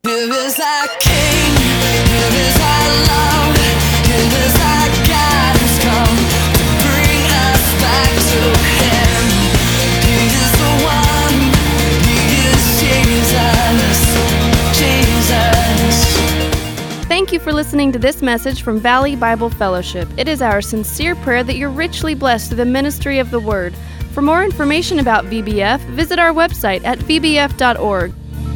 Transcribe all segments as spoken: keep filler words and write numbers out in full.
Here is our King, here is our love, here is our God who's come to bring us back to Him. He is the one, He is Jesus, Jesus. Thank you for listening to this message from Valley Bible Fellowship. It is our sincere prayer that you're richly blessed through the ministry of the Word. For more information about V B F, visit our website at v b f dot org.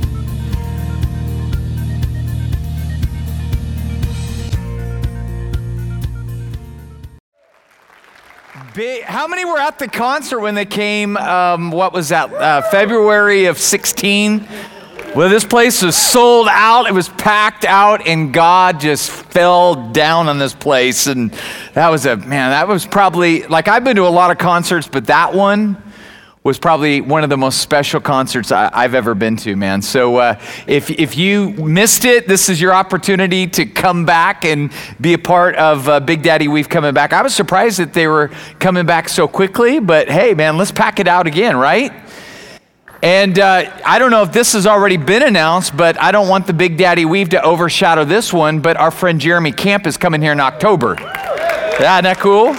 Big, how many were at the concert when they came, um, what was that, uh, February of sixteen? Well, this place was sold out, it was packed out, and God just fell down on this place. And that was a, man, that was probably, like I've been to a lot of concerts, but that one was probably one of the most special concerts I, I've ever been to, man. So uh, if if you missed it, this is your opportunity to come back and be a part of uh, Big Daddy Weave coming back. I was surprised that they were coming back so quickly, but hey, man, let's pack it out again, right? And uh, I don't know if this has already been announced, but I don't want the Big Daddy Weave to overshadow this one, but our friend Jeremy Camp is coming here in October. Yeah, isn't that cool?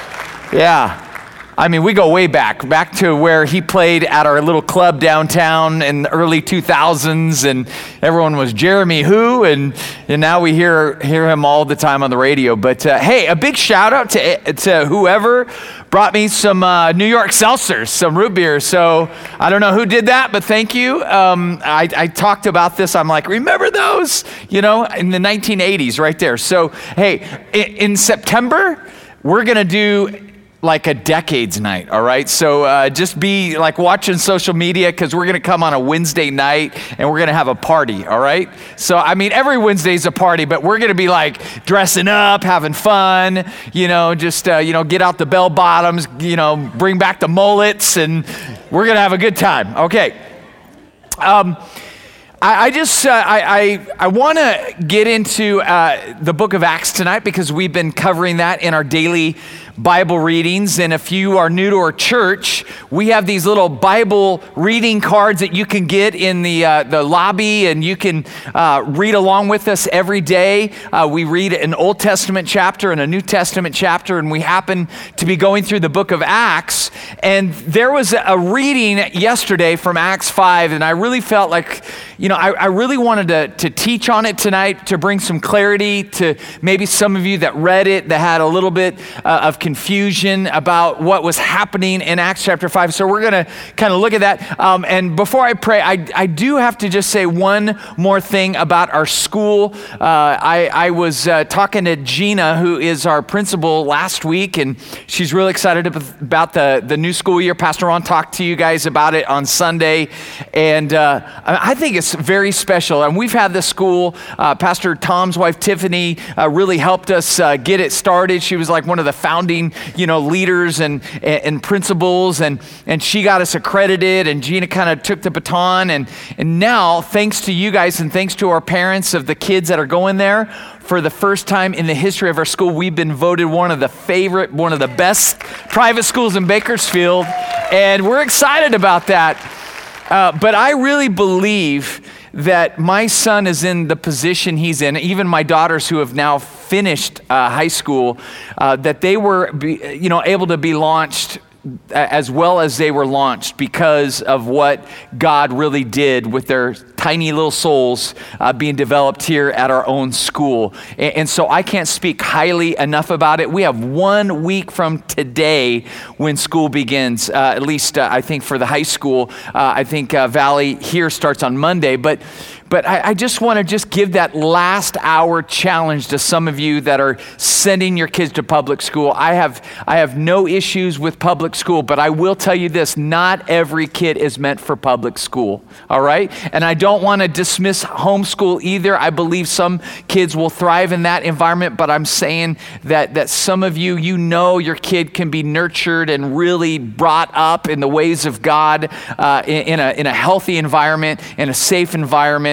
Yeah. I mean, we go way back, back to where he played at our little club downtown in the early two thousands, and everyone was Jeremy who, and, and now we hear hear him all the time on the radio. But uh, hey, a big shout out to, to whoever brought me some uh, New York seltzers, some root beer. So I don't know who did that, but thank you. Um, I, I talked about this. I'm like, remember those? You know, in the nineteen eighties right there. So hey, in, in September, we're going to do like a decades night, all right? So uh, just be like watching social media, because we're gonna come on a Wednesday night and we're gonna have a party, all right? So, I mean, every Wednesday's a party, but we're gonna be like dressing up, having fun, you know, just, uh, you know, get out the bell bottoms, you know, bring back the mullets, and we're gonna have a good time, okay? Um, I, I just, uh, I, I, I want to get into uh, the book of Acts tonight, because we've been covering that in our daily Bible readings. And if you are new to our church, we have these little Bible reading cards that you can get in the uh, the lobby, and you can uh, read along with us every day. Uh, we read an Old Testament chapter and a New Testament chapter, and we happen to be going through the book of Acts. And there was a reading yesterday from Acts five, and I really felt like, you know, I, I really wanted to, to teach on it tonight, to bring some clarity to maybe some of you that read it that had a little bit uh, of confusion about what was happening in Acts chapter five. So we're going to kind of look at that. Um, and before I pray, I, I do have to just say one more thing about our school. Uh, I, I was uh, talking to Gina, who is our principal, last week, and she's really excited about the, the new school year. Pastor Ron talked to you guys about it on Sunday, and uh, I think it's very special. And we've had this school, uh, Pastor Tom's wife, Tiffany, uh, really helped us uh, get it started. She was like one of the founding you know, leaders and, and principals, and, and she got us accredited, and Gina kind of took the baton, and, and now, thanks to you guys and thanks to our parents of the kids that are going there, for the first time in the history of our school, we've been voted one of the favorite, one of the best private schools in Bakersfield, and we're excited about that. Uh, but I really believe that my son is in the position he's in, even my daughters who have now finished uh, high school, uh, that they were, be, you know, able to be launched as well as they were launched because of what God really did with their tiny little souls uh, being developed here at our own school. And, and so I can't speak highly enough about it. We have one week from today when school begins, uh, at least uh, I think for the high school. Uh, I think uh, Valley here starts on Monday, but But I, I just want to just give that last hour challenge to some of you that are sending your kids to public school. I have I have no issues with public school, but I will tell you this, not every kid is meant for public school, all right? And I don't want to dismiss homeschool either. I believe some kids will thrive in that environment, but I'm saying that, that some of you, you know your kid can be nurtured and really brought up in the ways of God uh, in, in, a, in a healthy environment, in a safe environment.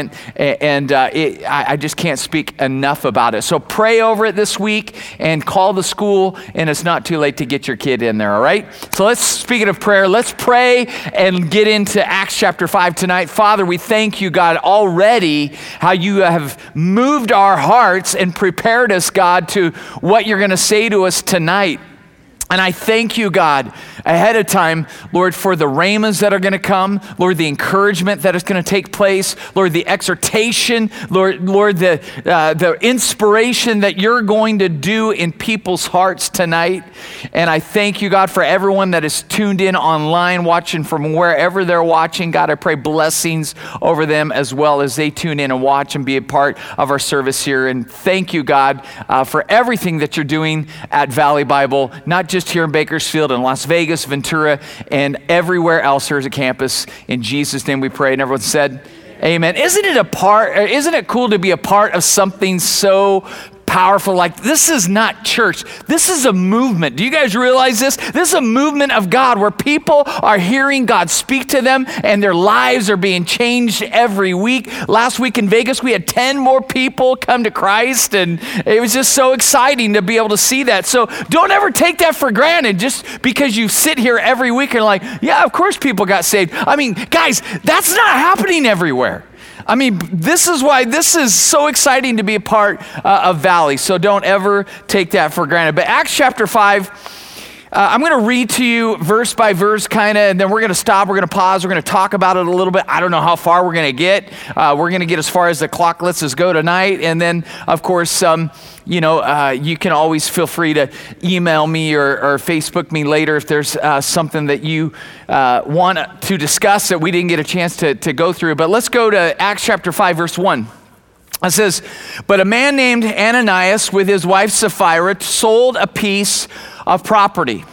went, and uh, it, I, I just can't speak enough about it. So pray over it this week and call the school, and it's not too late to get your kid in there, all right? So let's, speaking of prayer, let's pray and get into Acts chapter five tonight. Father, we thank you, God, already how you have moved our hearts and prepared us, God, to what you're going to say to us tonight. And I thank you, God, ahead of time, Lord, for the rhemas that are going to come, Lord, the encouragement that is going to take place, Lord, the exhortation, Lord, Lord, the uh, the inspiration that you're going to do in people's hearts tonight. And I thank you, God, for everyone that is tuned in online, watching from wherever they're watching. God, I pray blessings over them as well as they tune in and watch and be a part of our service here. And thank you, God, uh, for everything that you're doing at Valley Bible, not just here in Bakersfield and Las Vegas, Ventura, and everywhere else here as a campus. In Jesus' name we pray. And everyone said, amen. Isn't it a part, isn't it cool to be a part of something so powerful? Like, this is not church. This is a movement. Do you guys realize this? This is a movement of God where people are hearing God speak to them and their lives are being changed every week. Last week in Vegas, we had ten more people come to Christ, and it was just so exciting to be able to see that. So don't ever take that for granted just because you sit here every week and like, yeah, of course people got saved. I mean, guys, that's not happening everywhere. I mean, this is why this is so exciting to be a part uh, of Valley. So don't ever take that for granted. But Acts chapter five, uh, I'm going to read to you verse by verse kind of, and then we're going to stop. We're going to pause. We're going to talk about it a little bit. I don't know how far we're going to get. Uh, we're going to get as far as the clock lets us go tonight. And then, of course, um, you know, uh, you can always feel free to email me or, or Facebook me later if there's uh, something that you uh, want to discuss that we didn't get a chance to, to go through. But let's go to Acts chapter five, verse one. It says, but a man named Ananias with his wife Sapphira sold a piece of property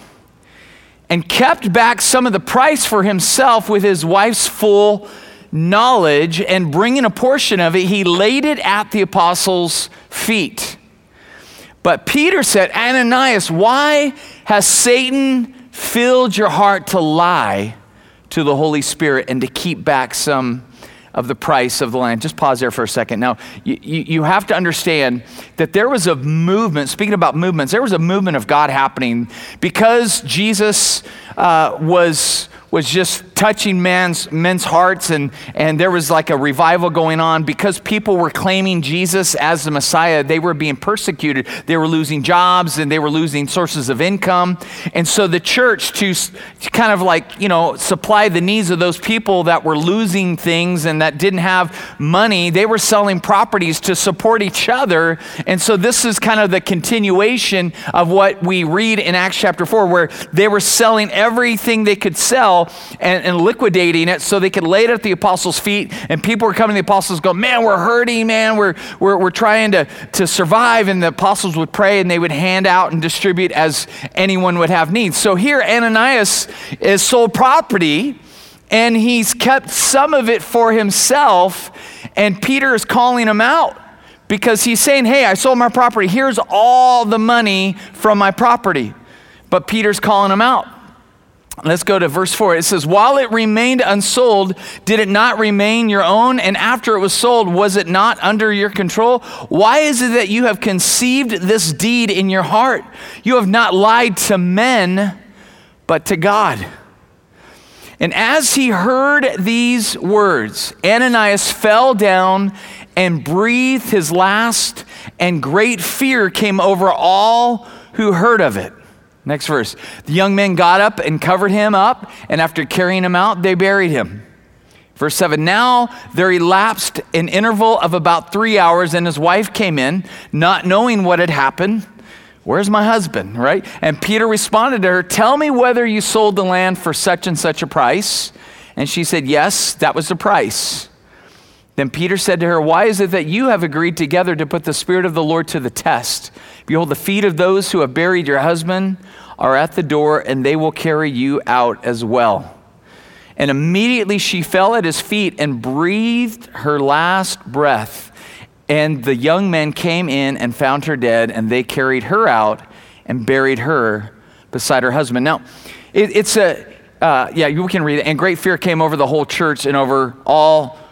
and kept back some of the price for himself with his wife's full knowledge, and bringing a portion of it, he laid it at the apostles' feet. But Peter said, Ananias, why has Satan filled your heart to lie to the Holy Spirit and to keep back some of the price of the land? Just pause there for a second. Now, you, you have to understand that there was a movement, speaking about movements, there was a movement of God happening because Jesus uh, was was just touching man's men's hearts, and, and there was like a revival going on because people were claiming Jesus as the Messiah. They were being persecuted. They were losing jobs and they were losing sources of income. And so the church, to, to kind of like, you know, supply the needs of those people that were losing things and that didn't have money, they were selling properties to support each other. And so this is kind of the continuation of what we read in Acts chapter four, where they were selling everything they could sell and, and liquidating it so they could lay it at the apostles' feet, and people were coming to the apostles go, man, we're hurting, man, we're we're, we're trying to, to survive, and the apostles would pray and they would hand out and distribute as anyone would have needs. So here Ananias is sold property and he's kept some of it for himself, and Peter is calling him out because he's saying, hey, I sold my property, here's all the money from my property. But Peter's calling him out. Let's go to verse four. It says, while it remained unsold, did it not remain your own? And after it was sold, was it not under your control? Why is it that you have conceived this deed in your heart? You have not lied to men, but to God. And as he heard these words, Ananias fell down and breathed his last, and great fear came over all who heard of it. Next verse. The young men got up and covered him up, and after carrying him out, they buried him. Verse seven, now there elapsed an interval of about three hours, and his wife came in, not knowing what had happened. Where's my husband, right? And Peter responded to her, tell me whether you sold the land for such and such a price. And she said, yes, that was the price. Then Peter said to her, why is it that you have agreed together to put the Spirit of the Lord to the test? Behold, the feet of those who have buried your husband are at the door, and they will carry you out as well. And immediately she fell at his feet and breathed her last breath. And the young men came in and found her dead, and they carried her out and buried her beside her husband. Now, it, it's a, uh, yeah, you can read it. And great fear came over the whole church and over all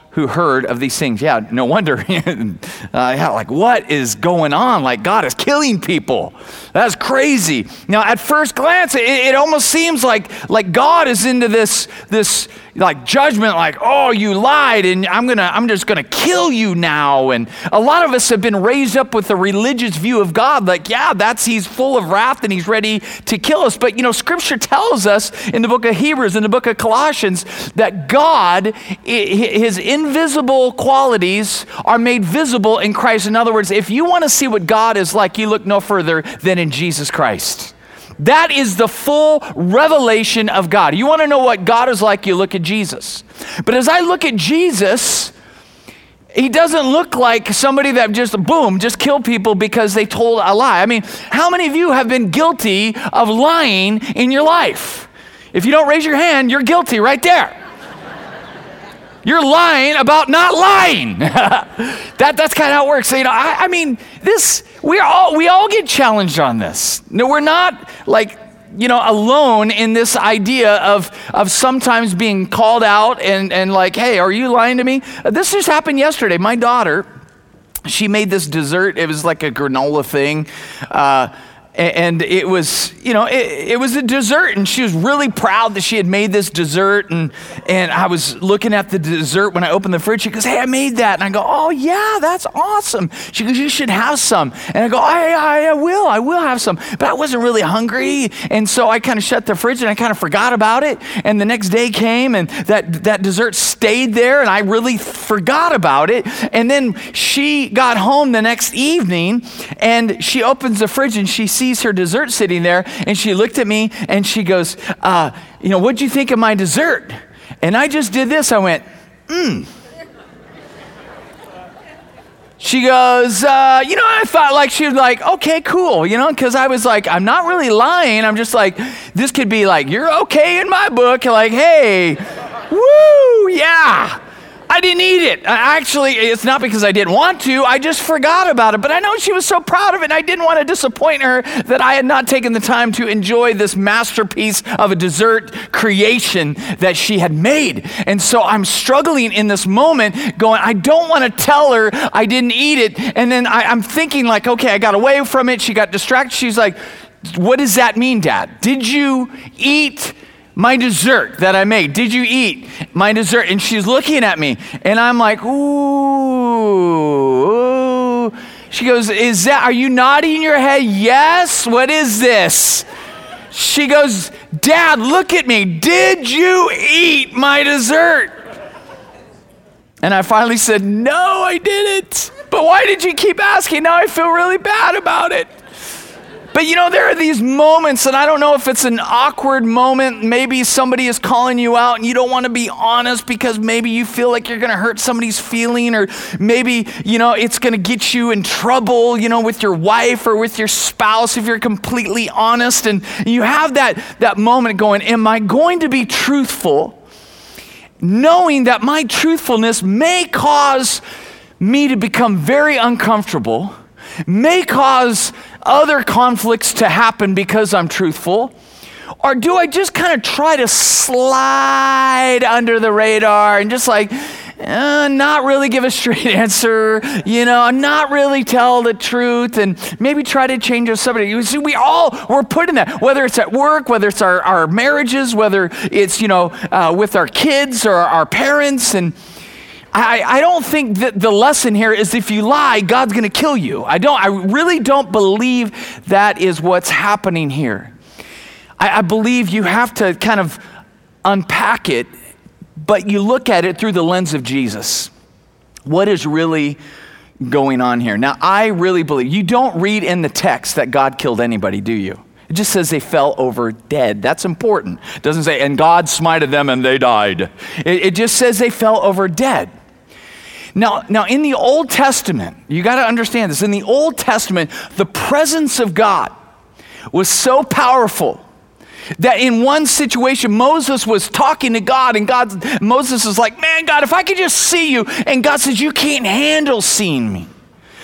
who heard of these things. Yeah, no wonder. uh, yeah, like, what is going on? Like, God is killing people. That's crazy. Now, at first glance, it, it almost seems like, like God is into this, this like judgment, like, oh, you lied, and I'm gonna, I'm just gonna kill you now. And a lot of us have been raised up with a religious view of God, like, yeah, that's he's full of wrath and he's ready to kill us. But you know, Scripture tells us in the book of Hebrews, in the book of Colossians, that God, his invisible qualities are made visible in Christ. In other words, if you want to see what God is like, you look no further than in Jesus Christ. That is the full revelation of God. You want to know what God is like, you look at Jesus. But as I look at Jesus, he doesn't look like somebody that just, boom, just killed people because they told a lie. I mean, how many of you have been guilty of lying in your life? If you don't raise your hand, you're guilty right there. You're lying about not lying. that that's kind of how it works. So, you know, I, I mean, this we all we all get challenged on this. No, we're not like, you know, alone in this idea of of sometimes being called out and and like, hey, are you lying to me? Uh, this just happened yesterday. My daughter, she made this dessert. It was like a granola thing. Uh, And it was, you know, it, it was a dessert, and she was really proud that she had made this dessert. And and I was looking at the dessert when I opened the fridge. She goes, hey, I made that. And I go, oh, yeah, that's awesome. She goes, you should have some. And I go, I, I, I will, I will have some. But I wasn't really hungry. And so I kind of shut the fridge, and I kind of forgot about it. And the next day came, and that, that dessert stayed there, and I really forgot about it. And then she got home the next evening, and she opens the fridge, and she sees her dessert sitting there, and she looked at me and she goes, uh, you know, what'd you think of my dessert? And I just did this. I went, mmm. She goes, uh, you know, I thought like she was like, okay, cool, you know, because I was like, I'm not really lying. I'm just like, this could be like, you're okay in my book. Like, hey, woo, yeah. I didn't eat it. I actually, it's not because I didn't want to. I just forgot about it. But I know she was so proud of it, and I didn't want to disappoint her that I had not taken the time to enjoy this masterpiece of a dessert creation that she had made. And so I'm struggling in this moment going, I don't want to tell her I didn't eat it. And then I, I'm thinking like, okay, I got away from it. She got distracted. She's like, what does that mean, Dad? Did you eat my dessert that I made? Did you eat my dessert? And she's looking at me, and I'm like, ooh, ooh. She goes, is that, are you nodding your head? Yes. What is this? She goes, Dad, look at me. Did you eat my dessert? And I finally said, no, I didn't. But why did you keep asking? Now I feel really bad about it. But you know, there are these moments, and I don't know if it's an awkward moment. Maybe somebody is calling you out and you don't want to be honest because maybe you feel like you're going to hurt somebody's feeling, or maybe, you know, it's going to get you in trouble, you know, with your wife or with your spouse if you're completely honest. And you have that, that moment going, am I going to be truthful, knowing that my truthfulness may cause me to become very uncomfortable, may cause other conflicts to happen because I'm truthful? Or do I just kind of try to slide under the radar and just like, uh, not really give a straight answer, you know, not really tell the truth, and maybe try to change us somebody? You see, we all, we're put in that, whether it's at work, whether it's our, our marriages, whether it's, you know, uh, with our kids or our parents. And I, I don't think that the lesson here is if you lie, God's going to kill you. I don't. I really don't believe that is what's happening here. I, I believe you have to kind of unpack it, but you look at it through the lens of Jesus. What is really going on here? Now, I really believe, you don't read in the text that God killed anybody, do you? It just says they fell over dead. That's important. It doesn't say, and God smited them and they died. It, it just says they fell over dead. Now, now, in the Old Testament, you got to understand this. In the Old Testament, the presence of God was so powerful that in one situation, Moses was talking to God, and God, Moses was like, man, God, if I could just see you. And God says, you can't handle seeing me.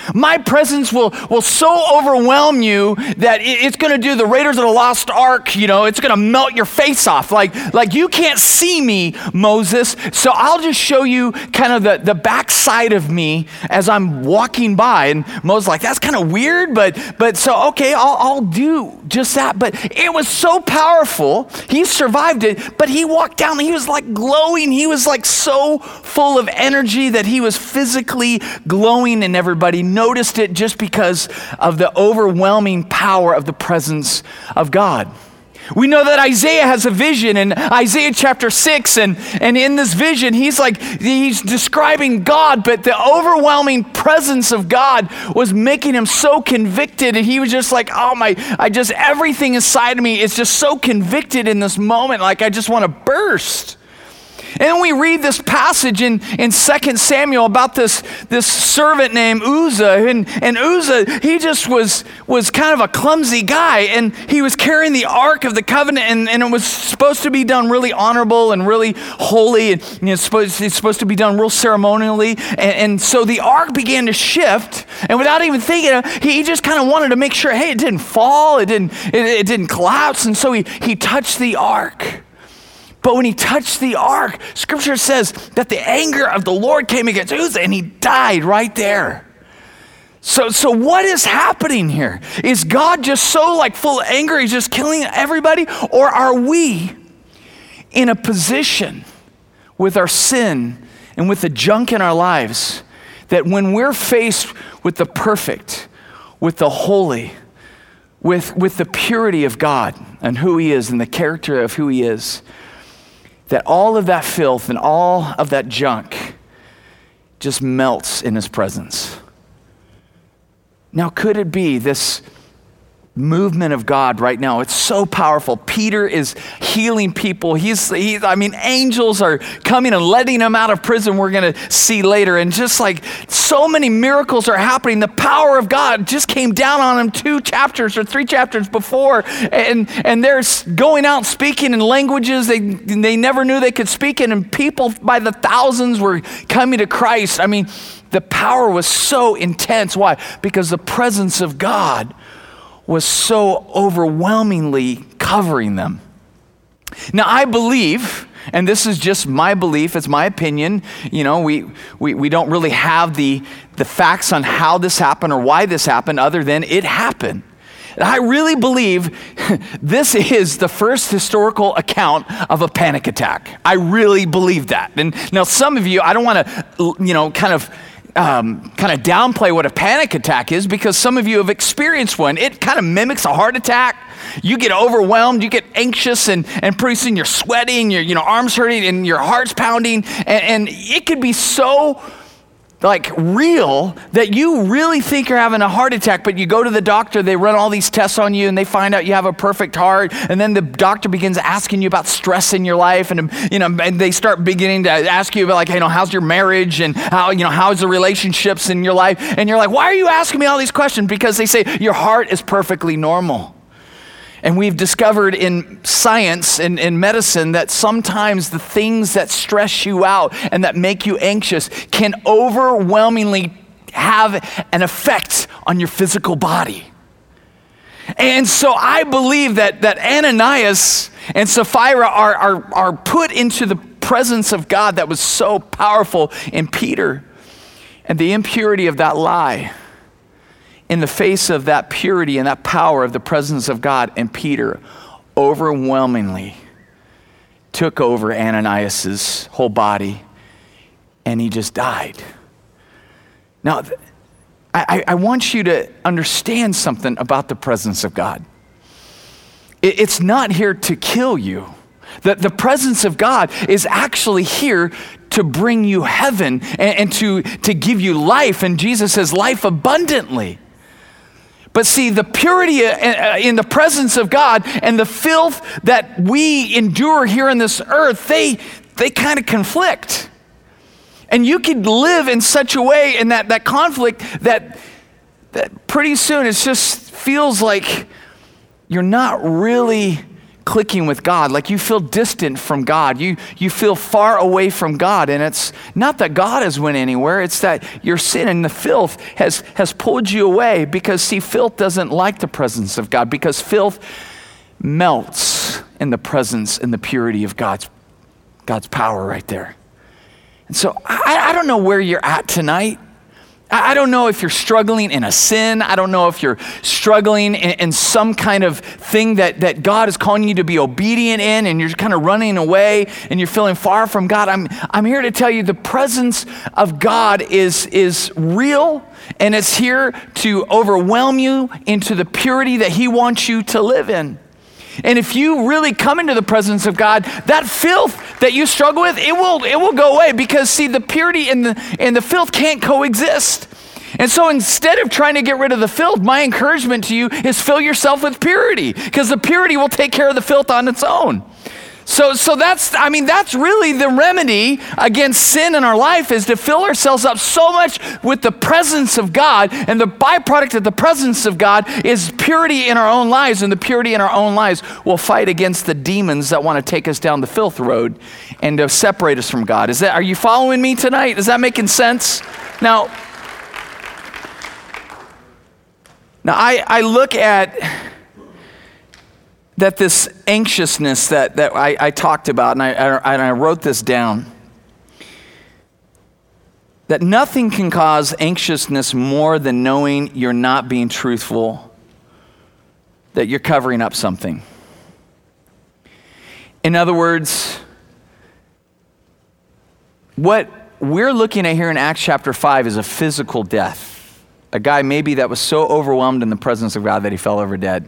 My presence will, will so overwhelm you that it, it's going to do the Raiders of the Lost Ark, you know, it's going to melt your face off. Like, like you can't see me, Moses, so I'll just show you kind of the, the backside of me as I'm walking by. And Moses like, that's kind of weird, but but so, okay, I'll, I'll do just that. But it was so powerful. He survived it, but he walked down, he was like glowing. He was like so full of energy that he was physically glowing, and everybody noticed it just because of the overwhelming power of the presence of God. We know that Isaiah has a vision in Isaiah chapter six, and, and in this vision, he's like, he's describing God, but the overwhelming presence of God was making him so convicted, and he was just like, oh my, I just, everything inside of me is just so convicted in this moment, like I just want to burst. And then we read this passage in, in Second Samuel about this, this servant named Uzzah. And, and Uzzah, he just was, was kind of a clumsy guy. And he was carrying the Ark of the Covenant. And, and it was supposed to be done really honorable and really holy. And you know, it's, supposed, it's supposed to be done real ceremonially. And, and so the Ark began to shift. And without even thinking, he just kind of wanted to make sure, hey, it didn't fall. It didn't, it, it didn't collapse. And so he, he touched the Ark. But when he touched the Ark, Scripture says that the anger of the Lord came against Uzzah, and he died right there. So, so what is happening here? Is God just so like full of anger, he's just killing everybody? Or are we in a position with our sin and with the junk in our lives that when we're faced with the perfect, with the holy, with, with the purity of God and who he is and the character of who he is, that all of that filth and all of that junk just melts in his presence? Now, could it be this movement of God right now? It's so powerful. Peter is healing people. He's, he's, I mean, angels are coming and letting him out of prison, we're going to see later. And just like so many miracles are happening, the power of God just came down on him two chapters or three chapters before. And, and they're going out speaking in languages they, they never knew they could speak in. And people by the thousands were coming to Christ. I mean, the power was so intense. Why? Because the presence of God was so overwhelmingly covering them. Now, I believe, and this is just my belief, it's my opinion, you know, we we, we don't really have the, the facts on how this happened or why this happened other than it happened. And I really believe this is the first historical account of a panic attack. I really believe that. And now some of you, I don't want to, you know, kind of Um, kind of downplay what a panic attack is, because some of you have experienced one. It kind of mimics a heart attack. You get overwhelmed, you get anxious, and, and pretty soon you're sweating, your you know, arms hurting, and your heart's pounding, and, and it could be so like real that you really think you're having a heart attack, but you go to the doctor, they run all these tests on you, and they find out you have a perfect heart, and then the doctor begins asking you about stress in your life, and you know, and they start beginning to ask you about like, you know, how's your marriage, and how, you know, how's the relationships in your life, and you're like, why are you asking me all these questions? Because they say your heart is perfectly normal. And we've discovered in science and in medicine that sometimes the things that stress you out and that make you anxious can overwhelmingly have an effect on your physical body. And so I believe that, that Ananias and Sapphira are, are, are put into the presence of God that was so powerful in Peter, and the impurity of that lie in the face of that purity and that power of the presence of God, and Peter overwhelmingly took over Ananias's whole body, and he just died. Now, I, I want you to understand something about the presence of God. It, it's not here to kill you. The, the presence of God is actually here to bring you heaven and, and to, to give you life, and Jesus says life abundantly. But see, the purity in the presence of God and the filth that we endure here on this earth, they they kind of conflict. And you could live in such a way in that, that conflict that, that pretty soon it just feels like you're not really clicking with God, like you feel distant from God. You you feel far away from God, and it's not that God has went anywhere, it's that your sin and the filth has, has pulled you away, because see, filth doesn't like the presence of God, because filth melts in the presence and the purity of God's, God's power right there. And so I, I don't know where you're at tonight. I don't know if you're struggling in a sin. I don't know if you're struggling in, in some kind of thing that, that God is calling you to be obedient in, and you're kind of running away and you're feeling far from God. I'm, I'm here to tell you the presence of God is, is real, and it's here to overwhelm you into the purity that he wants you to live in. And if you really come into the presence of God, that filth that you struggle with, it will it will go away, because see, the purity and the and the filth can't coexist. And so instead of trying to get rid of the filth, my encouragement to you is fill yourself with purity, because the purity will take care of the filth on its own. So, so that's, I mean, that's really the remedy against sin in our life, is to fill ourselves up so much with the presence of God. And the byproduct of the presence of God is purity in our own lives. And the purity in our own lives will fight against the demons that want to take us down the filth road and to separate us from God. Is that, are you following me tonight? Is that making sense? Now, now I, I look at that this anxiousness that, that I, I talked about, and I, I, and I wrote this down, that nothing can cause anxiousness more than knowing you're not being truthful, that you're covering up something. In other words, what we're looking at here in Acts chapter five is a physical death. A guy maybe that was so overwhelmed in the presence of God that he fell over dead.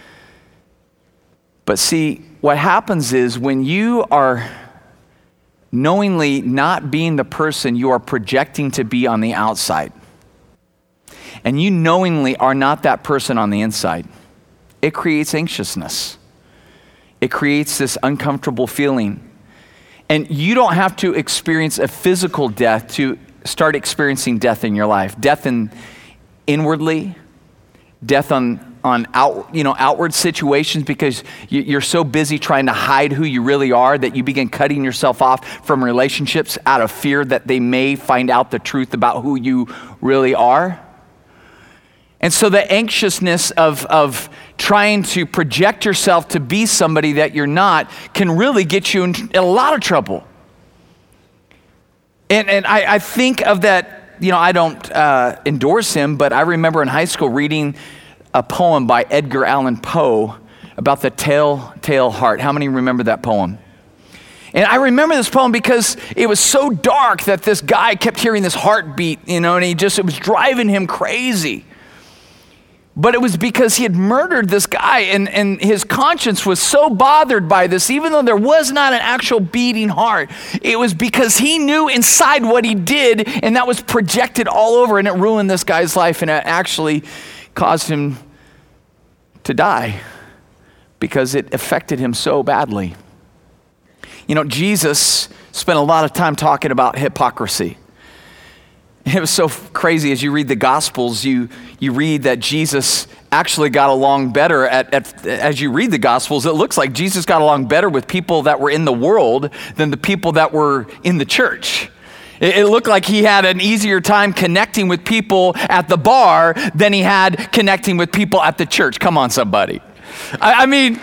But see, what happens is when you are knowingly not being the person you are projecting to be on the outside, and you knowingly are not that person on the inside, it creates anxiousness. It creates this uncomfortable feeling. And you don't have to experience a physical death to start experiencing death in your life. Death in inwardly, death on on out, you know, outward situations, because you're so busy trying to hide who you really are that you begin cutting yourself off from relationships out of fear that they may find out the truth about who you really are. And so the anxiousness of, of trying to project yourself to be somebody that you're not can really get you in a lot of trouble. And, and I, I think of that, you know, I don't uh, endorse him, but I remember in high school reading a poem by Edgar Allan Poe about the telltale heart. How many remember that poem? And I remember this poem because it was so dark that this guy kept hearing this heartbeat, you know, and he just, it was driving him crazy. But it was because he had murdered this guy, and, and his conscience was so bothered by this, even though there was not an actual beating heart. It was because he knew inside what he did, and that was projected all over, and it ruined this guy's life, and it actually caused him to die because it affected him so badly. You know, Jesus spent a lot of time talking about hypocrisy. It was so crazy. As you read the Gospels, you you read that Jesus actually got along better at, at as you read the Gospels, it looks like Jesus got along better with people that were in the world than the people that were in the church. It, it looked like he had an easier time connecting with people at the bar than he had connecting with people at the church. Come on, somebody. I, I mean,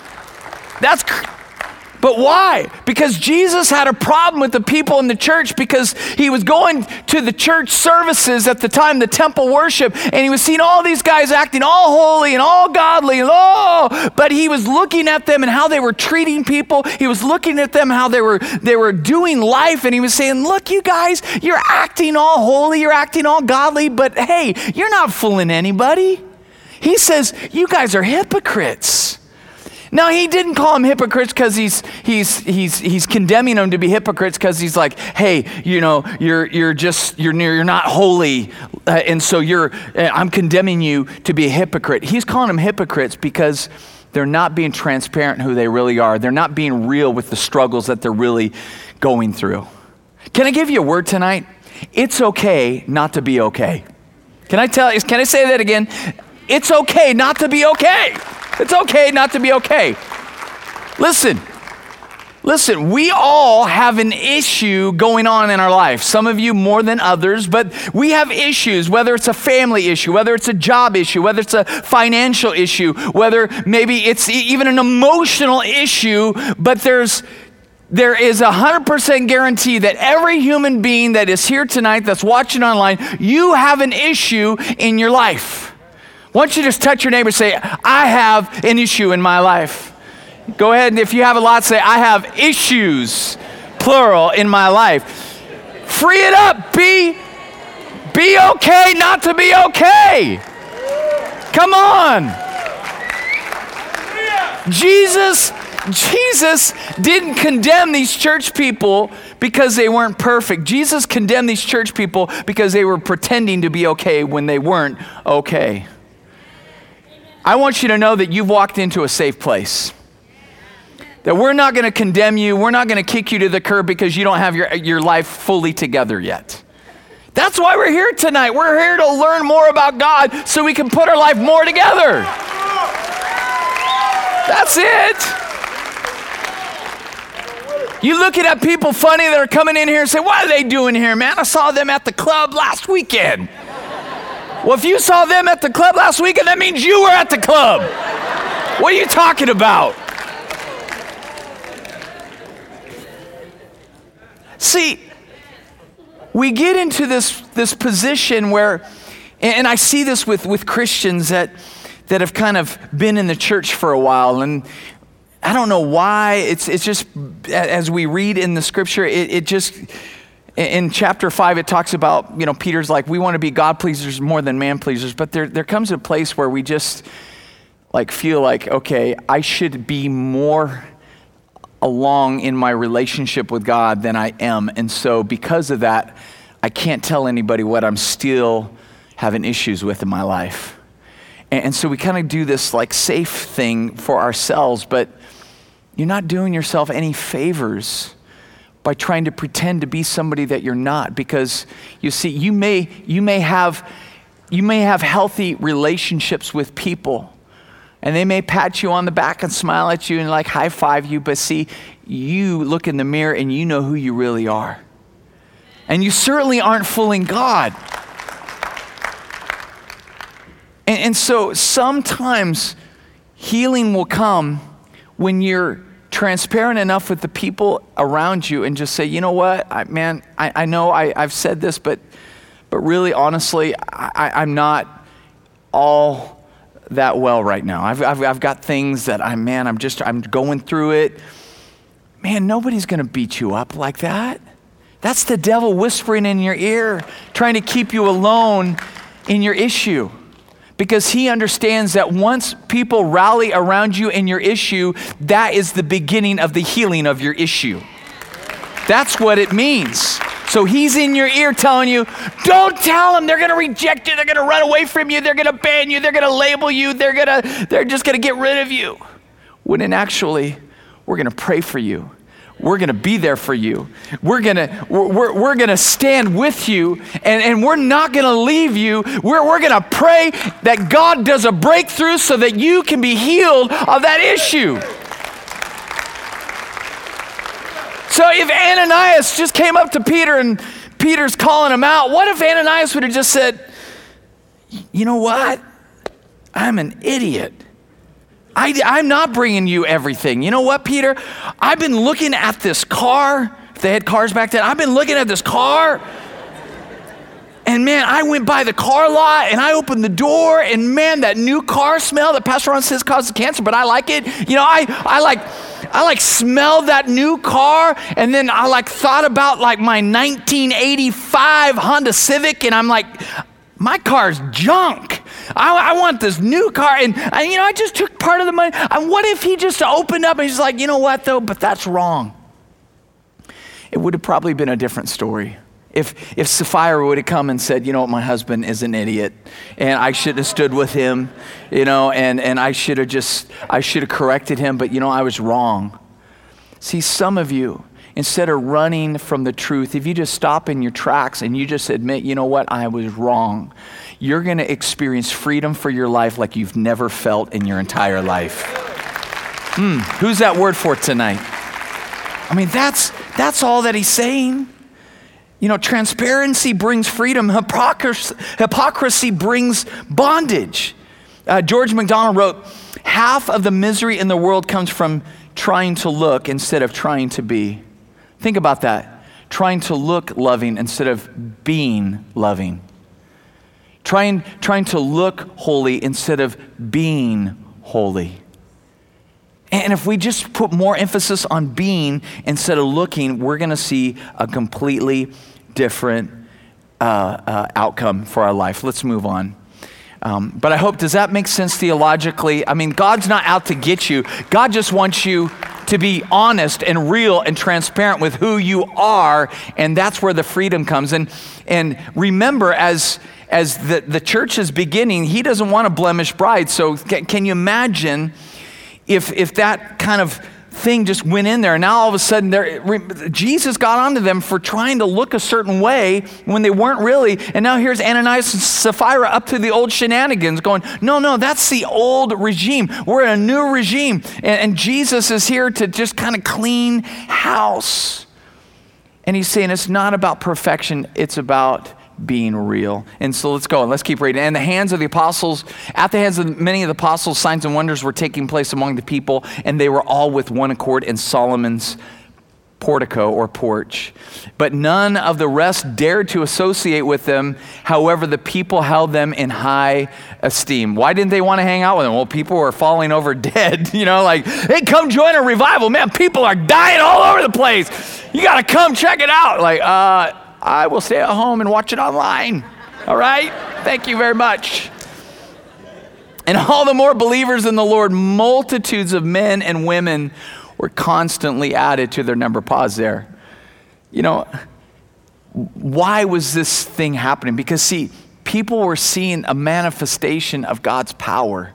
that's cr- But why? Because Jesus had a problem with the people in the church, because he was going to the church services at the time, the temple worship, and he was seeing all these guys acting all holy and all godly, and oh, but he was looking at them and how they were treating people. He was looking at them how they were they were doing life, and he was saying, look, you guys, you're acting all holy, you're acting all godly, but hey, you're not fooling anybody. He says, you guys are hypocrites. Now, he didn't call them hypocrites because he's he's he's he's condemning them to be hypocrites, because he's like, hey, you know, you're you're just you're you're not holy, uh, and so you're uh, I'm condemning you to be a hypocrite. He's calling them hypocrites because they're not being transparent who they really are. They're not being real with the struggles that they're really going through. Can I give you a word tonight? It's okay not to be okay. Can I tell? Can I say that again? It's okay not to be okay. It's okay not to be okay. Listen, listen, we all have an issue going on in our life. Some of you more than others, but we have issues, whether it's a family issue, whether it's a job issue, whether it's a financial issue, whether maybe it's even an emotional issue, but there's There is a one hundred percent guarantee that every human being that is here tonight, that's watching online, you have an issue in your life. Why don't you just touch your neighbor and say, I have an issue in my life. Go ahead, and if you have a lot, say, I have issues, plural, in my life. Free it up. Be, be okay not to be okay. Come on. Jesus Jesus didn't condemn these church people because they weren't perfect. Jesus condemned these church people because they were pretending to be okay when they weren't okay. I want you to know that you've walked into a safe place. That we're not going to condemn you. We're not going to kick you to the curb because you don't have your, your life fully together yet. That's why we're here tonight. We're here to learn more about God so we can put our life more together. That's it. You looking at people funny that are coming in here and say, what are they doing here, man? I saw them at the club last weekend. Well, if you saw them at the club last weekend, that means you were at the club. What are you talking about? See, we get into this, this position where, and I see this with, with Christians that, that have kind of been in the church for a while, and I don't know why. It's it's just, as we read in the scripture, it, it just, in chapter five, it talks about, you know, Peter's like, we want to be God pleasers more than man pleasers. But there, there comes a place where we just like feel like, okay, I should be more along in my relationship with God than I am. And so because of that, I can't tell anybody what I'm still having issues with in my life. And, and so we kind of do this like safe thing for ourselves, but you're not doing yourself any favors by trying to pretend to be somebody that you're not, because you see, you may you may have you may have healthy relationships with people, and they may pat you on the back and smile at you and like high five you, but see, you look in the mirror and you know who you really are. And you certainly aren't fooling God. And, and so sometimes healing will come when you're transparent enough with the people around you and just say, you know what, I, man, I, I know I, I've said this, but but really, honestly, I, I'm not all that well right now. I've, I've I've got things that I'm, man, I'm just, I'm going through it. Man, nobody's going to beat you up like that. That's the devil whispering in your ear, trying to keep you alone in your issue. Because he understands that once people rally around you in your issue, that is the beginning of the healing of your issue. That's what it means. So he's in your ear telling you, don't tell them. They're going to reject you. They're going to run away from you. They're going to ban you. They're going to label you. They're going to, they're just going to get rid of you. When in actually, we're going to pray for you. We're going to be there for you. We're going to we're, we're going to stand with you, and, and we're not going to leave you. We're, we're going to pray that God does a breakthrough so that you can be healed of that issue. So if Ananias just came up to Peter and Peter's calling him out, what if Ananias would have just said, you know what? I'm an idiot. I, I'm not bringing you everything. You know what, Peter? I've been looking at this car. If they had cars back then, I've been looking at this car. And man, I went by the car lot and I opened the door, and man, that new car smell that Pastor Ron says causes cancer, but I like it. You know, I, I like, I like smelled that new car, and then I like thought about like my nineteen eighty-five Honda Civic, and I'm like, my car's junk. I, I want this new car. And, I, you know, I just took part of the money. And what if he just opened up and he's like, you know what, though? But that's wrong. It would have probably been a different story. If if Sapphira would have come and said, you know what, my husband is an idiot, and I should have stood with him, you know, and, and I should have just, I should have corrected him, but, you know, I was wrong. See, some of you, instead of running from the truth, if you just stop in your tracks and you just admit, you know what, I was wrong, you're going to experience freedom for your life like you've never felt in your entire life. Hmm, who's that word for tonight? I mean, that's that's all that he's saying. You know, transparency brings freedom. Hypocrisy, hypocrisy brings bondage. Uh, George MacDonald wrote, half of the misery in the world comes from trying to look instead of trying to be. Think about that. Trying to look loving instead of being loving. Trying, trying to look holy instead of being holy. And if we just put more emphasis on being instead of looking, we're going to see a completely different uh, uh, outcome for our life. Let's move on. Um, but I hope, does that make sense theologically? I mean, God's not out to get you. God just wants you to be honest and real and transparent with who you are, and that's where the freedom comes. And and remember, as as the, the church is beginning, he doesn't want a blemished bride. So can, can you imagine if if that kind of thing just went in there, and now all of a sudden there, Jesus got onto them for trying to look a certain way when they weren't really, and now here's Ananias and Sapphira up to the old shenanigans going, no, no, that's the old regime. We're in a new regime, and, and Jesus is here to just kind of clean house. And he's saying it's not about perfection, it's about being real. And so let's go and let's keep reading. And the hands of the apostles, at the hands of many of the apostles, signs and wonders were taking place among the people, and they were all with one accord in Solomon's portico or porch. But none of the rest dared to associate with them. However, the people held them in high esteem. Why didn't they want to hang out with them? Well, people were falling over dead. You know, like, hey, come join a revival. Man, people are dying all over the place. You got to come check it out. Like, uh, I will stay at home and watch it online. All right? Thank you very much. And all the more believers in the Lord, multitudes of men and women were constantly added to their number. Pause there. You know, why was this thing happening? Because, see, people were seeing a manifestation of God's power.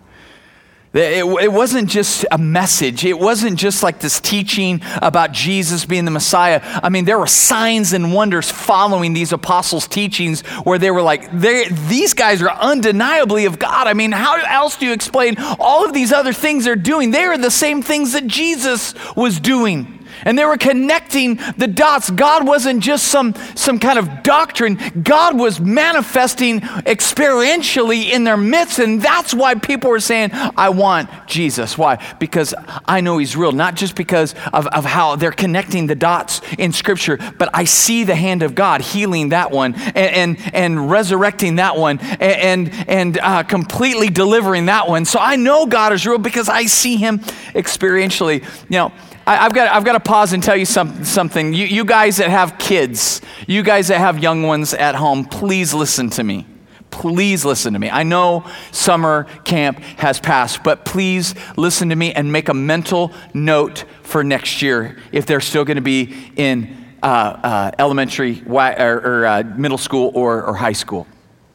It, it wasn't just a message. It wasn't just like this teaching about Jesus being the Messiah. I mean, there were signs and wonders following these apostles' teachings where they were like, these guys are undeniably of God. I mean, how else do you explain all of these other things they're doing? They are the same things that Jesus was doing. And they were connecting the dots. God wasn't just some, some kind of doctrine. God was manifesting experientially in their midst. And that's why people were saying, I want Jesus. Why? Because I know he's real. Not just because of, of how they're connecting the dots in Scripture, but I see the hand of God healing that one and and, and resurrecting that one and, and, and uh, completely delivering that one. So I know God is real because I see him experientially. You know, I've got, I've got to pause and tell you some, something. You, you guys that have kids, you guys that have young ones at home, please listen to me. Please listen to me. I know summer camp has passed, but please listen to me and make a mental note for next year if they're still going to be in uh, uh, elementary or, or uh, middle school or, or high school.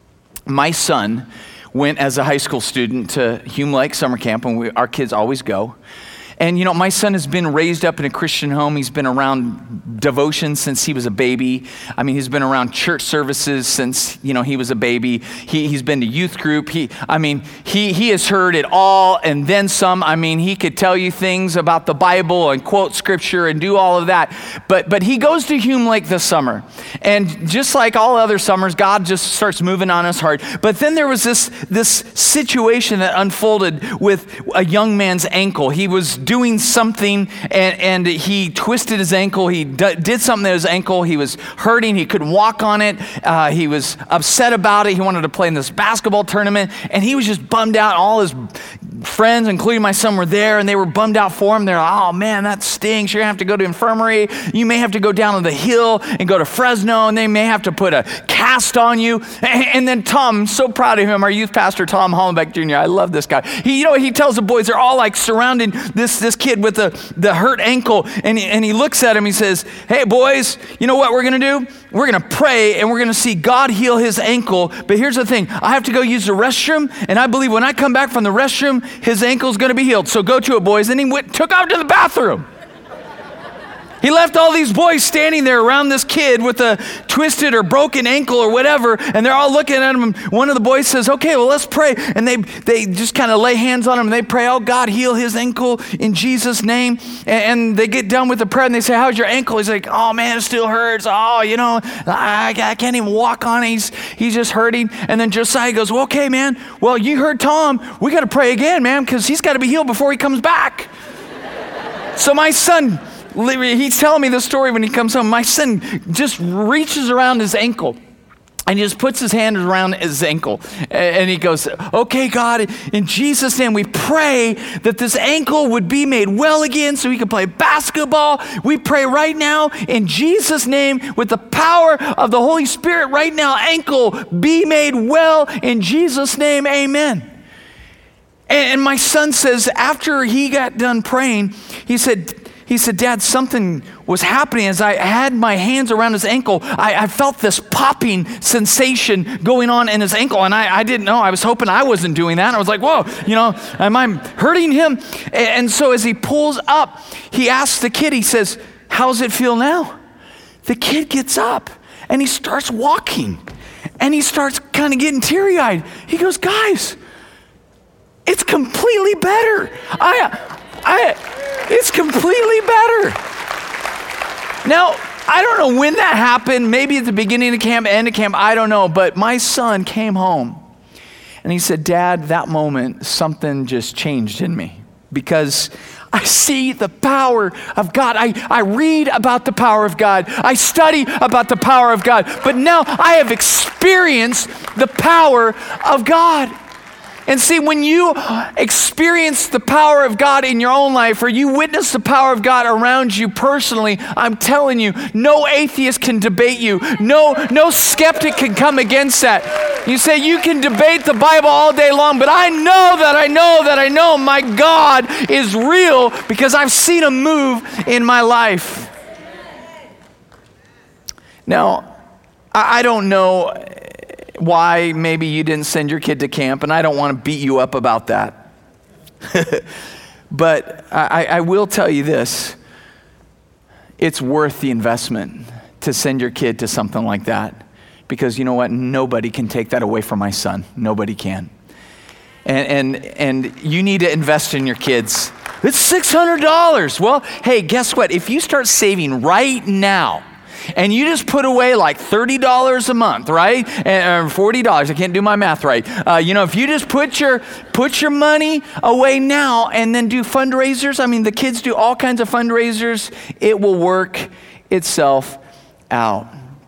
My son went as a high school student to Hume Lake summer camp, and we, our kids always go. And, you know, my son has been raised up in a Christian home. He's been around devotion since he was a baby. I mean, he's been around church services since, you know, he was a baby. He, he's been to youth group. He, I mean, he, he has heard it all and then some. I mean, he could tell you things about the Bible and quote scripture and do all of that. But, but he goes to Hume Lake this summer. And just like all other summers, God just starts moving on his heart. But then there was this, this situation that unfolded with a young man's ankle. He was doing something and, and he twisted his ankle. He d- did something to his ankle. He was hurting. He couldn't walk on it. Uh, he was upset about it. He wanted to play in this basketball tournament and he was just bummed out. All his friends, including my son, were there and they were bummed out for him. They're like, oh man, that stinks. You're gonna have to go to infirmary. You may have to go down to the hill and go to Fresno and they may have to put a cast on you. And, and then Tom, I'm so proud of him, our youth pastor, Tom Hollenbeck Junior I love this guy. He, you know, he tells the boys, they're all like surrounding this, this kid with the, the hurt ankle. And he, and he looks at him, he says, hey boys, you know what we're gonna do? We're gonna pray and we're gonna see God heal his ankle. But here's the thing, I have to go use the restroom and I believe when I come back from the restroom, his ankle's gonna be healed. So go to it, boys. And he went, took off to the bathroom. He left all these boys standing there around this kid with a twisted or broken ankle or whatever, and they're all looking at him. One of the boys says, okay, well, let's pray. And they they just kind of lay hands on him, and they pray, oh, God, heal his ankle in Jesus' name. And, and they get done with the prayer, and they say, how's your ankle? He's like, oh, man, it still hurts. Oh, you know, I, I can't even walk on it. He's, he's just hurting. And then Josiah goes, well, okay, man, well, you heard Tom. We got to pray again, man, because he's got to be healed before he comes back. So my son, he's telling me the story when he comes home. My son just reaches around his ankle and he just puts his hand around his ankle. And he goes, okay, God, in Jesus' name, we pray that this ankle would be made well again so he can play basketball. We pray right now in Jesus' name with the power of the Holy Spirit right now, ankle be made well in Jesus' name, amen. And my son says after he got done praying, he said, He said, Dad, something was happening as I had my hands around his ankle. I, I felt this popping sensation going on in his ankle, and I, I didn't know. I was hoping I wasn't doing that. I was like, whoa, you know, am I hurting him? And, and so as he pulls up, he asks the kid, he says, how's it feel now? The kid gets up, and he starts walking, and he starts kind of getting teary-eyed. He goes, guys, it's completely better. I, I, it's completely better. Now, I don't know when that happened. Maybe at the beginning of camp, end of camp, I don't know. But my son came home and he said, Dad, that moment, something just changed in me because I see the power of God. I, I read about the power of God. I study about the power of God. But now I have experienced the power of God. And see, when you experience the power of God in your own life, or you witness the power of God around you personally, I'm telling you, no atheist can debate you. No, no skeptic can come against that. You say, you can debate the Bible all day long, but I know that I know that I know my God is real because I've seen him move in my life. Now, I, I don't know why maybe you didn't send your kid to camp, and I don't want to beat you up about that. But I, I will tell you this, it's worth the investment to send your kid to something like that, because you know what, nobody can take that away from my son. Nobody can. And and and you need to invest in your kids. It's six hundred dollars. Well, hey, guess what? If you start saving right now, and you just put away like thirty dollars a month, right? And, or forty dollars, I can't do my math right. Uh, you know, if you just put your put your money away now and then do fundraisers, I mean, the kids do all kinds of fundraisers, it will work itself out.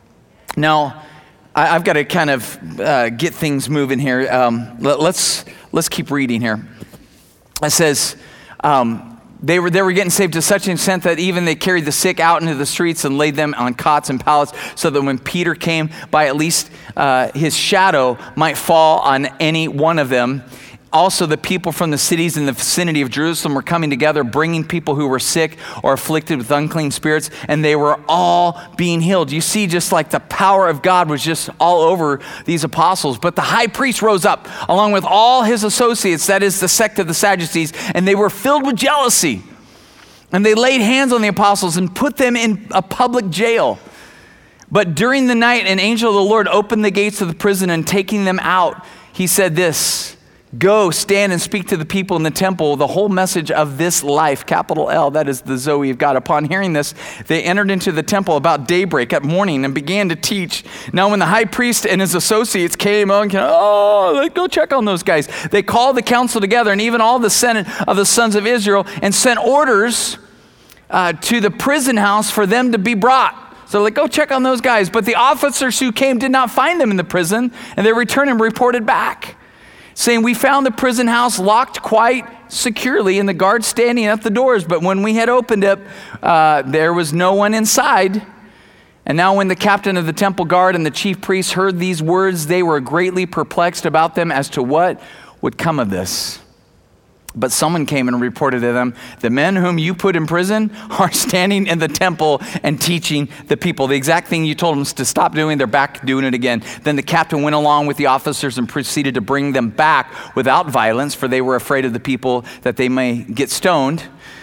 Now, I, I've got to kind of uh, get things moving here. Um, let, let's, let's keep reading here. It says, um, They were, they were getting saved to such an extent that even they carried the sick out into the streets and laid them on cots and pallets so that when Peter came by, at least uh, his shadow might fall on any one of them. Also, the people from the cities in the vicinity of Jerusalem were coming together, bringing people who were sick or afflicted with unclean spirits, and they were all being healed. You see, just like the power of God was just all over these apostles. But the high priest rose up, along with all his associates, that is the sect of the Sadducees, and they were filled with jealousy. And they laid hands on the apostles and put them in a public jail. But during the night, an angel of the Lord opened the gates of the prison, and taking them out, he said this, go, stand and speak to the people in the temple the whole message of this life, capital L, that is the Zoe of God. Upon hearing this, they entered into the temple about daybreak at morning and began to teach. Now when the high priest and his associates came on, oh, like, go check on those guys. They called the council together, and even all the senate of the sons of Israel, and sent orders uh, to the prison house for them to be brought. So like, go check on those guys. But the officers who came did not find them in the prison, and they returned and reported back, saying, we found the prison house locked quite securely and the guards standing at the doors. But when we had opened it, uh, there was no one inside. And now when the captain of the temple guard and the chief priests heard these words, they were greatly perplexed about them as to what would come of this. But someone came and reported to them, the men whom you put in prison are standing in the temple and teaching the people. The exact thing you told them to stop doing, they're back doing it again. Then the captain went along with the officers and proceeded to bring them back without violence, for they were afraid of the people that they may get stoned.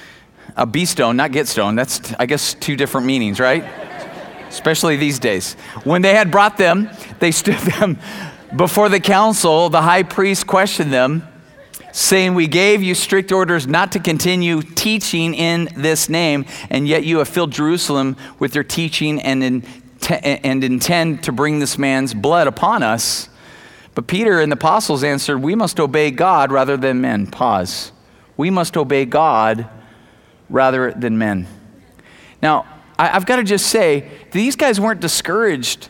a be stoned, not get stoned. That's, I guess, two different meanings, right? Especially these days. When they had brought them, they stood them before the council. The high priest questioned them, saying, we gave you strict orders not to continue teaching in this name, and yet you have filled Jerusalem with your teaching and, in, and intend to bring this man's blood upon us. But Peter and the apostles answered, we must obey God rather than men. Pause. We must obey God rather than men. Now, I, I've got to just say, these guys weren't discouraged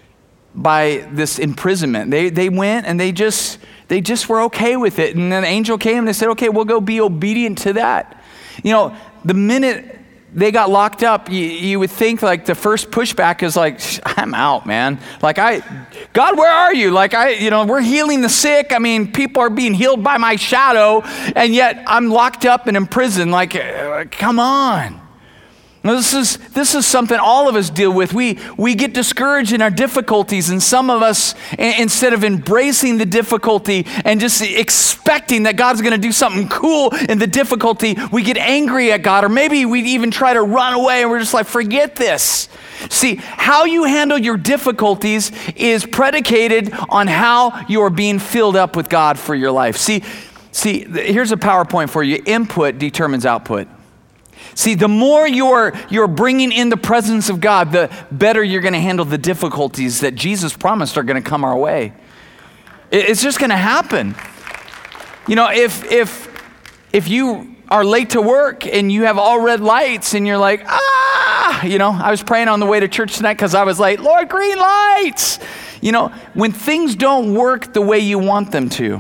by this imprisonment. They they went and they just they just were okay with it. And then the angel came and they said, okay, we'll go be obedient to that. You know, the minute they got locked up, you, you would think like the first pushback is like, I'm out, man. Like I, God, where are you? Like I, you know, we're healing the sick. I mean, people are being healed by my shadow, and yet I'm locked up and in prison. Like, uh, come on. Now, this is this is something all of us deal with. We we get discouraged in our difficulties, and some of us, instead of embracing the difficulty and just expecting that God's going to do something cool in the difficulty, we get angry at God, or maybe we even try to run away, and we're just like, forget this. See, how you handle your difficulties is predicated on how you are being filled up with God for your life. See, see, here's a PowerPoint for you. Input determines output. See, the more you're, you're bringing in the presence of God, the better you're going to handle the difficulties that Jesus promised are going to come our way. It's just going to happen. You know, if if if you are late to work and you have all red lights and you're like, ah, you know, I was praying on the way to church tonight because I was like, Lord, green lights. You know, when things don't work the way you want them to,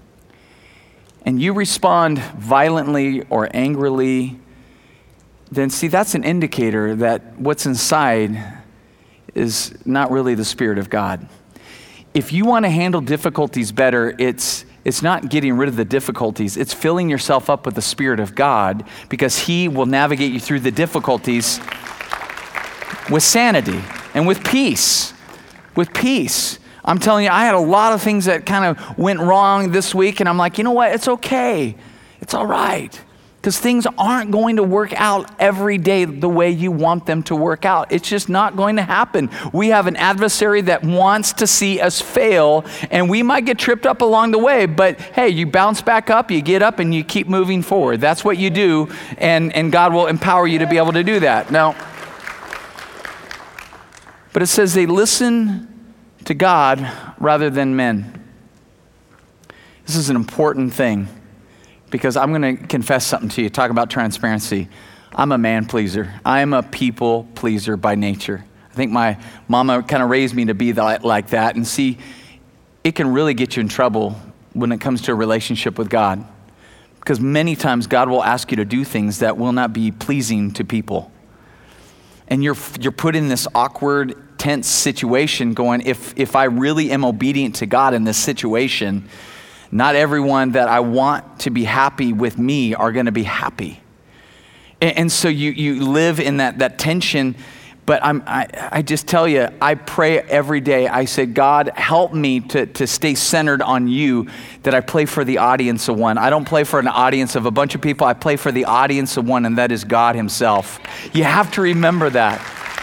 and you respond violently or angrily, then see, that's an indicator that what's inside is not really the Spirit of God. If you want to handle difficulties better, it's it's not getting rid of the difficulties. It's filling yourself up with the Spirit of God, because He will navigate you through the difficulties with sanity and with peace. With peace. I'm telling you, I had a lot of things that kind of went wrong this week, and I'm like, you know what? It's okay. It's all right. Because things aren't going to work out every day the way you want them to work out. It's just not going to happen. We have an adversary that wants to see us fail, and we might get tripped up along the way, but hey, you bounce back up, you get up, and you keep moving forward. That's what you do, and, and God will empower you to be able to do that. Now, but it says they listen to God rather than men. This is an important thing. Because I'm going to confess something to you, talk about transparency. I'm a man pleaser. I'm a people pleaser by nature. I think my mama kind of raised me to be that, like that. And see, it can really get you in trouble when it comes to a relationship with God. Because many times God will ask you to do things that will not be pleasing to people. And you're you're put in this awkward, tense situation going, if if I really am obedient to God in this situation, not everyone that I want to be happy with me are going to be happy. And, and so you you live in that that tension. But I'm, I, I just tell you, I pray every day. I say, God, help me to, to stay centered on you, that I play for the audience of one. I don't play for an audience of a bunch of people. I play for the audience of one, and that is God Himself. You have to remember that.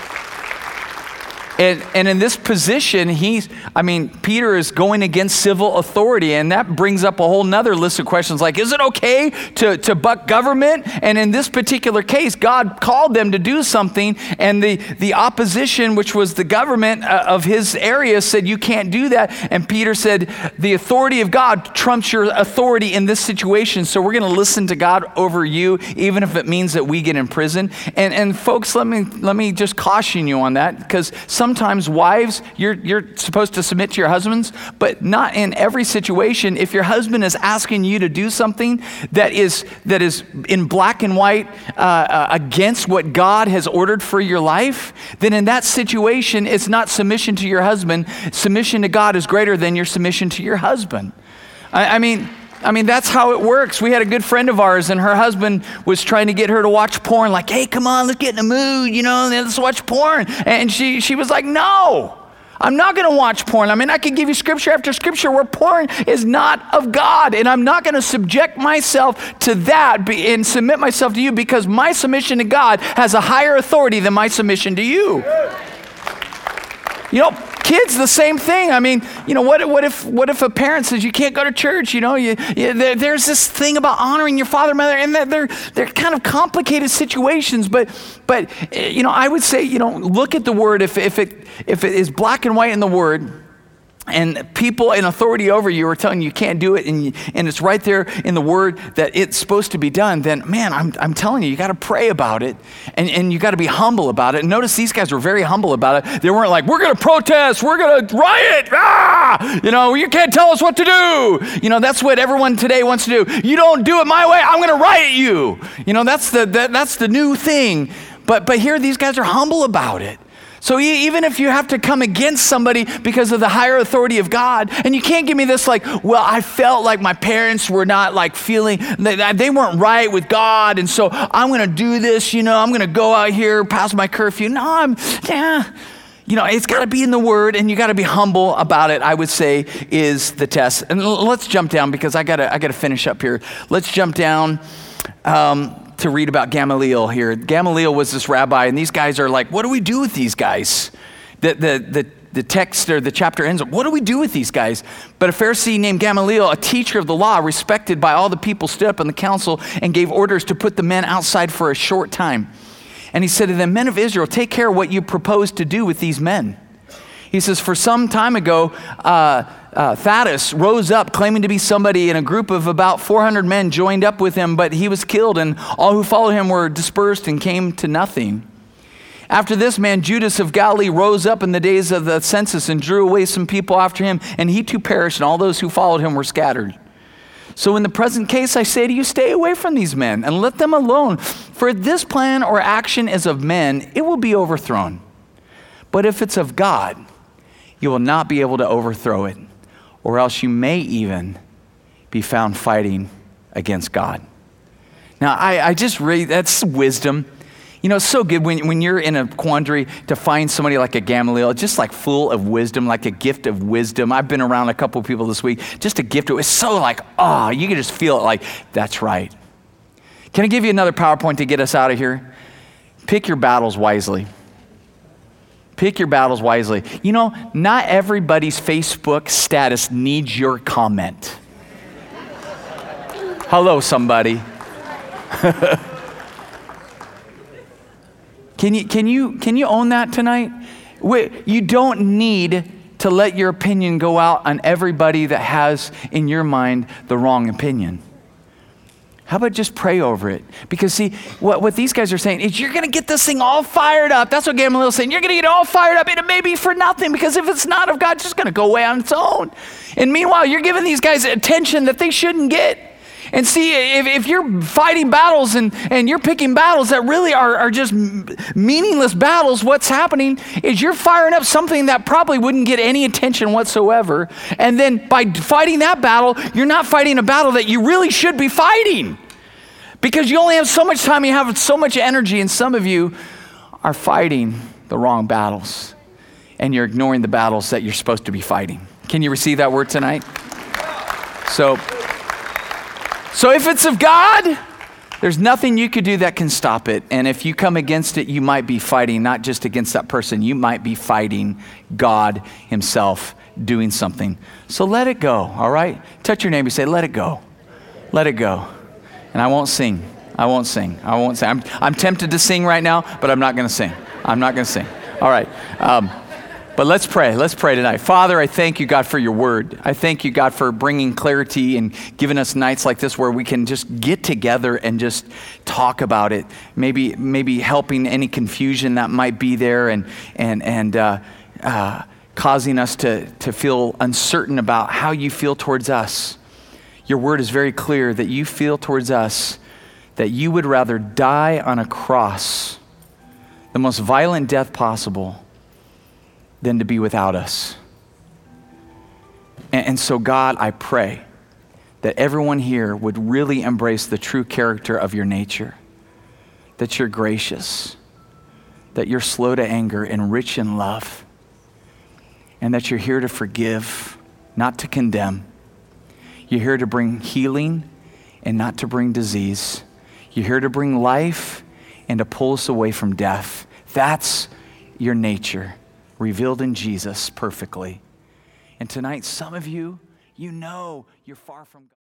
And, and in this position, he's, I mean, Peter is going against civil authority, and that brings up a whole nother list of questions like, is it okay to, to buck government? And in this particular case, God called them to do something, and the, the opposition, which was the government of his area, said, you can't do that. And Peter said, the authority of God trumps your authority in this situation, so we're going to listen to God over you, even if it means that we get in prison. And, and folks, let me, let me just caution you on that, because some Sometimes wives, you're you're supposed to submit to your husbands, but not in every situation. If your husband is asking you to do something that is that is in black and white uh, uh, against what God has ordered for your life, then in that situation, it's not submission to your husband. Submission to God is greater than your submission to your husband. I, I mean. I mean, that's how it works. We had a good friend of ours, and her husband was trying to get her to watch porn. Like, hey, come on, let's get in the mood, you know, let's watch porn. And she she was like, no, I'm not going to watch porn. I mean, I could give you scripture after scripture where porn is not of God, and I'm not going to subject myself to that and submit myself to you, because my submission to God has a higher authority than my submission to you. You know, kids, the same thing. I mean, you know, what, what if what if a parent says you can't go to church? You know, you, you, there, there's this thing about honoring your father and mother, and they're they're kind of complicated situations. But but you know, I would say, you know, look at the word. If if it if it is black and white in the word, and people in authority over you are telling you you can't do it, and you, and it's right there in the word that it's supposed to be done, then man, I'm I'm telling you, you got to pray about it, and, and you got to be humble about it. And notice these guys were very humble about it. They weren't like, we're going to protest, we're going to riot, ah, you know, you can't tell us what to do. You know, that's what everyone today wants to do. You don't do it my way, I'm going to riot you. You know, that's the that, that's the new thing. But but here these guys are humble about it. So even if you have to come against somebody because of the higher authority of God, and you can't give me this like, well, I felt like my parents were not like feeling, they, they weren't right with God, and so I'm going to do this, you know, I'm going to go out here past my curfew. No, I'm, yeah. You know, it's got to be in the word, and you got to be humble about it, I would say, is the test. And let's jump down, because I got to I got to finish up here. Let's jump down. Um, to read about Gamaliel here. Gamaliel was this rabbi, and these guys are like, what do we do with these guys? The, the, the, the text or the chapter ends, what do we do with these guys? But a Pharisee named Gamaliel, a teacher of the law, respected by all the people, stood up in the council and gave orders to put the men outside for a short time. And he said to them, men of Israel, take care what you propose to do with these men. He says, for some time ago, uh, uh, Thaddeus rose up claiming to be somebody, and a group of about four hundred men joined up with him, but he was killed, and all who followed him were dispersed and came to nothing. After this man, Judas of Galilee, rose up in the days of the census and drew away some people after him, and he too perished, and all those who followed him were scattered. So in the present case, I say to you, stay away from these men and let them alone. For if this plan or action is of men, it will be overthrown. But if it's of God, you will not be able to overthrow it, or else you may even be found fighting against God. Now, I, I just read, that's wisdom. You know, it's so good when, when you're in a quandary to find somebody like a Gamaliel, just like full of wisdom, like a gift of wisdom. I've been around a couple of people this week, just a gift of, it's so like, oh, you can just feel it like, that's right. Can I give you another PowerPoint to get us out of here? Pick your battles wisely. Pick your battles wisely. You know, not everybody's Facebook status needs your comment. Hello, somebody. Can you can you can you own that tonight? You don't need to let your opinion go out on everybody that has in your mind the wrong opinion. How about just pray over it? Because see, what, what these guys are saying is you're going to get this thing all fired up. That's what Gamaliel is saying. You're going to get it all fired up, and it may be for nothing, because if it's not of God, it's just going to go away on its own. And meanwhile, you're giving these guys attention that they shouldn't get. And see, if, if you're fighting battles and, and you're picking battles that really are, are just meaningless battles, what's happening is you're firing up something that probably wouldn't get any attention whatsoever. And then by fighting that battle, you're not fighting a battle that you really should be fighting. Because you only have so much time, you have so much energy, and some of you are fighting the wrong battles. And you're ignoring the battles that you're supposed to be fighting. Can you receive that word tonight? So... So if it's of God, there's nothing you could do that can stop it. And if you come against it, you might be fighting not just against that person, you might be fighting God himself doing something. So let it go, all right? Touch your neighbor, say, let it go. Let it go. And I won't sing. I won't sing. I won't sing. I'm, I'm tempted to sing right now, but I'm not going to sing. I'm not going to sing. All right. Um, But let's pray. Let's pray tonight. Father, I thank you, God, for your word. I thank you, God, for bringing clarity and giving us nights like this where we can just get together and just talk about it. Maybe maybe helping any confusion that might be there and and and uh, uh, causing us to, to feel uncertain about how you feel towards us. Your word is very clear that you feel towards us that you would rather die on a cross, the most violent death possible, than to be without us. And, and so God, I pray that everyone here would really embrace the true character of your nature, that you're gracious, that you're slow to anger and rich in love, and that you're here to forgive, not to condemn. You're here to bring healing and not to bring disease. You're here to bring life and to pull us away from death. That's your nature, revealed in Jesus perfectly. And tonight, some of you, you know you're far from God.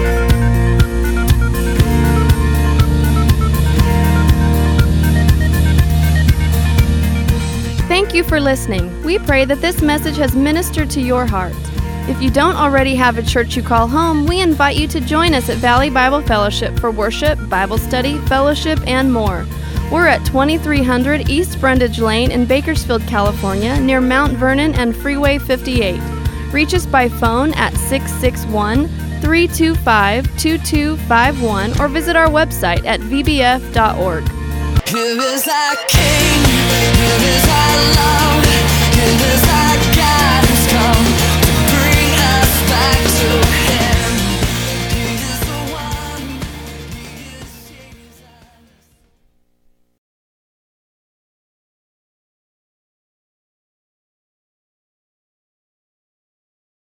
Thank you for listening. We pray that this message has ministered to your heart. If you don't already have a church you call home, we invite you to join us at Valley Bible Fellowship for worship, Bible study, fellowship, and more. We're at twenty-three hundred East Brundage Lane in Bakersfield, California, near Mount Vernon and Freeway fifty-eight. Reach us by phone at six six one, three two five, two two five one or visit our website at v b f dot org. Here is our King, here is our love.